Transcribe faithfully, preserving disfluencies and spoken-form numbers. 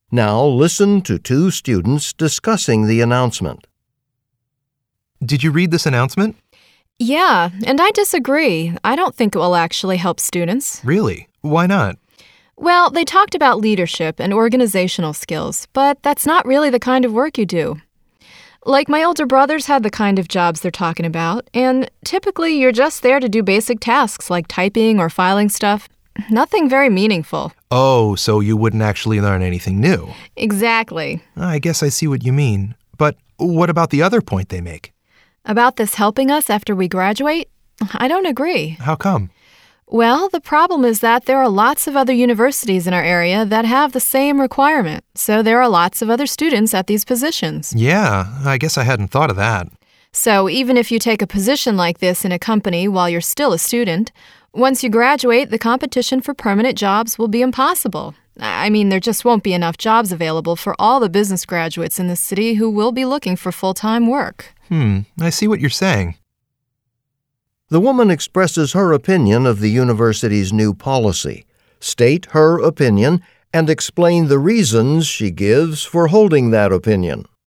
Now listen to two students discussing the announcement. Did you read this announcement? Yeah, and I disagree. I don't think it will actually help students. Really? Why not? Well, they talked about leadership and organizational skills, but that's not really the kind of work you do. Like, my older brothers had the kind of jobs they're talking about, and typically you're just there to do basic tasks like typing or filing stuff. Nothing very meaningful. Oh, so you wouldn't actually learn anything new. Exactly. I guess I see what you mean. But what about the other point they make? About this helping us after we graduate? I don't agree. How come? Well, the problem is that there are lots of other universities in our area that have the same requirement, so there are lots of other students at these positions. Yeah, I guess I hadn't thought of that. So even if you take a position like this in a company while you're still a student, once you graduate, the competition for permanent jobs will be impossible. I mean, there just won't be enough jobs available for all the business graduates in this city who will be looking for full-time work. Hmm, I see what you're saying. The woman expresses her opinion of the university's new policy. State her opinion and explain the reasons she gives for holding that opinion.